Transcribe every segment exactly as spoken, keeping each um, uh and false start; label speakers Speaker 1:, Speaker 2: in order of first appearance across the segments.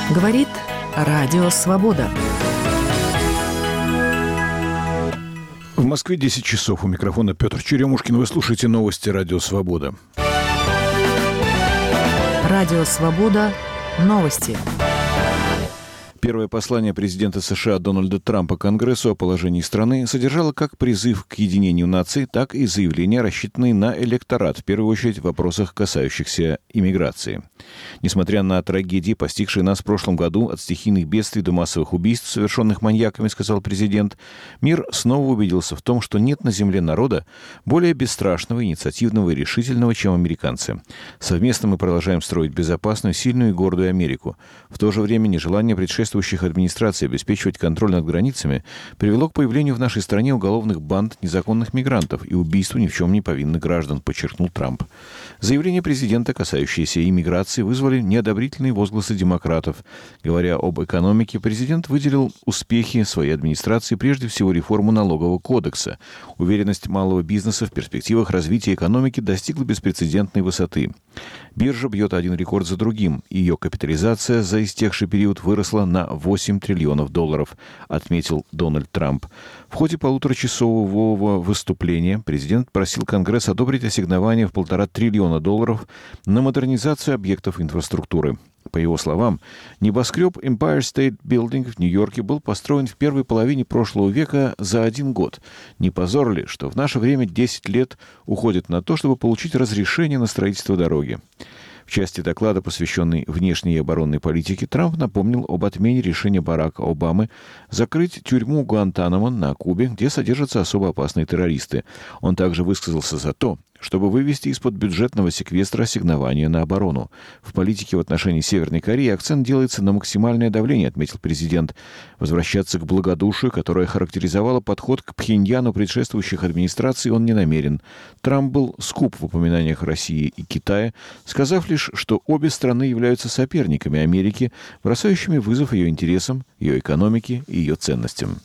Speaker 1: Говорит Радио Свобода.
Speaker 2: В Москве десять часов. У микрофона Петр Черемушкин. Вы слушаете новости Радио Свобода.
Speaker 1: Радио Свобода. Новости.
Speaker 2: Первое послание президента США Дональда Трампа Конгрессу о положении страны содержало как призыв к единению наций, так и заявления, рассчитанные на электорат, в первую очередь в вопросах, касающихся иммиграции. Несмотря на трагедии, постигшие нас в прошлом году, от стихийных бедствий до массовых убийств, совершенных маньяками, сказал президент, мир снова убедился в том, что нет на земле народа более бесстрашного, инициативного и решительного, чем американцы. Совместно мы продолжаем строить безопасную, сильную и гордую Америку. В то же время нежелание предшествовать администрации обеспечивать контроль над границами привело к появлению в нашей стране уголовных банд незаконных мигрантов и убийству ни в чем не повинных граждан, подчеркнул Трамп. Заявления президента, касающиеся иммиграции, вызвали неодобрительные возгласы демократов. Говоря об экономике, президент выделил успехи своей администрации, прежде всего реформу налогового кодекса. Уверенность малого бизнеса в перспективах развития экономики достигла беспрецедентной высоты. Биржа бьет один рекорд за другим. Ее капитализация за истекший период выросла на восемь триллионов долларов, отметил Дональд Трамп. В ходе полуторачасового выступления президент просил Конгресс одобрить ассигнование в полтора триллиона долларов на модернизацию объектов инфраструктуры. По его словам, небоскреб Empire State Building в Нью-Йорке был построен в первой половине прошлого века за один год. Не позор ли, что в наше время десять лет уходит на то, чтобы получить разрешение на строительство дороги? В части доклада, посвященной внешней и оборонной политике, Трамп напомнил об отмене решения Барака Обамы закрыть тюрьму Гуантанамо на Кубе, где содержатся особо опасные террористы. Он также высказался за то, чтобы вывести из-под бюджетного секвестра ассигнования на оборону. В политике в отношении Северной Кореи акцент делается на максимальное давление, отметил президент. Возвращаться к благодушию, которое характеризовало подход к Пхеньяну предшествующих администраций, он не намерен. Трамп был скуп в упоминаниях России и Китая, сказав лишь, что обе страны являются соперниками Америки, бросающими вызов ее интересам, ее экономике и ее ценностям.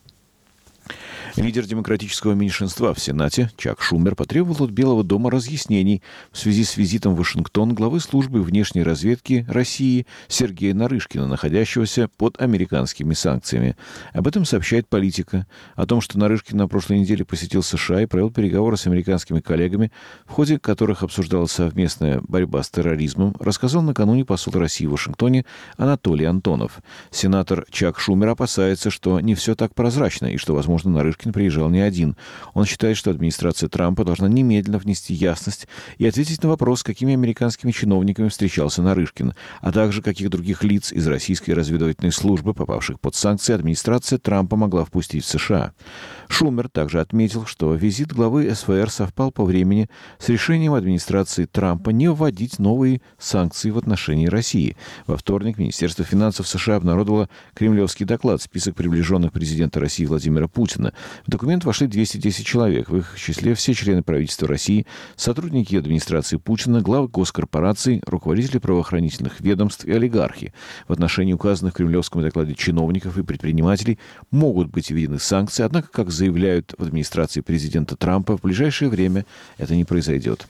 Speaker 2: Лидер демократического меньшинства в Сенате Чак Шумер потребовал от Белого дома разъяснений в связи с визитом в Вашингтон главы службы внешней разведки России Сергея Нарышкина, находящегося под американскими санкциями. Об этом сообщает «Политика». О том, что Нарышкин на прошлой неделе посетил США и провел переговоры с американскими коллегами, в ходе которых обсуждалась совместная борьба с терроризмом, рассказал накануне посол России в Вашингтоне Анатолий Антонов. Сенатор Чак Шумер опасается, что не все так прозрачно и что, возможно, Нарышкин приезжал не один. Он считает, что администрация Трампа должна немедленно внести ясность и ответить на вопрос, с какими американскими чиновниками встречался Нарышкин, а также каких других лиц из российской разведывательной службы, попавших под санкции, администрация Трампа могла впустить в США. Шумер также отметил, что визит главы эс вэ эр совпал по времени с решением администрации Трампа не вводить новые санкции в отношении России. Во вторник Министерство финансов США обнародовало кремлевский доклад «Список приближенных президента России Владимира Путина». В документ вошли двести десять человек, в их числе все члены правительства России, сотрудники администрации Путина, главы госкорпораций, руководители правоохранительных ведомств и олигархи. В отношении указанных в кремлевском докладе чиновников и предпринимателей могут быть введены санкции, однако, как заявляют в администрации президента Трампа, в ближайшее время это не произойдет.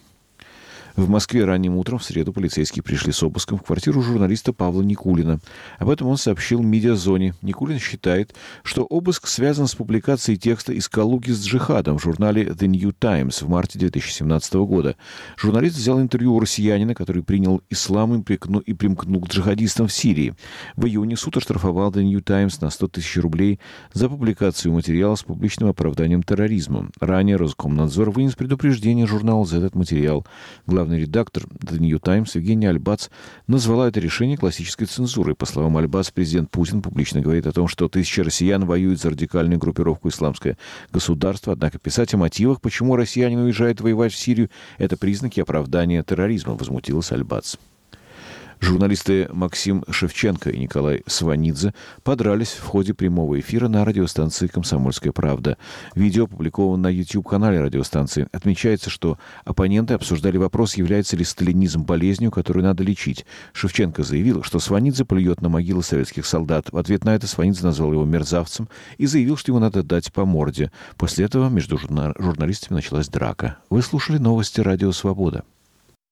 Speaker 2: В Москве ранним утром в среду полицейские пришли с обыском в квартиру журналиста Павла Никулина. Об этом он сообщил «Медиазоне». Никулин считает, что обыск связан с публикацией текста из Калуги с джихадом в журнале The New Times в марте две тысячи семнадцатого года. Журналист взял интервью у россиянина, который принял ислам и примкнул к джихадистам в Сирии. В июне суд оштрафовал The New Times на сто тысяч рублей за публикацию материала с публичным оправданием терроризма. Ранее Роскомнадзор вынес предупреждение журналу за этот материал. Главный редактор The New Times Евгения Альбац назвала это решение классической цензурой. По словам Альбац, президент Путин публично говорит о том, что тысячи россиян воюют за радикальную группировку «Исламское государство». Однако писать о мотивах, почему россиянин уезжает воевать в Сирию, это признаки оправдания терроризма, возмутилась Альбац. Журналисты Максим Шевченко и Николай Сванидзе подрались в ходе прямого эфира на радиостанции «Комсомольская правда». Видео опубликовано на YouTube-канале радиостанции. Отмечается, что оппоненты обсуждали вопрос, является ли сталинизм болезнью, которую надо лечить. Шевченко заявил, что Сванидзе плюет на могилы советских солдат. В ответ на это Сванидзе назвал его мерзавцем и заявил, что его надо дать по морде. После этого между журна- журналистами началась драка. Вы слушали новости «Радио Свобода».